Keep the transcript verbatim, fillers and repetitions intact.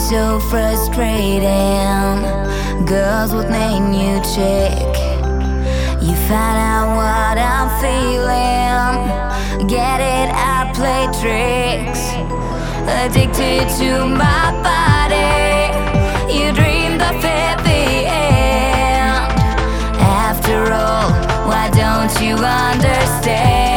so frustrating. Girls would name you chick. You find out what I'm feeling. Get it, I play tricks. Addicted to my body. You dreamed of it, the end. After all, why don't you understand?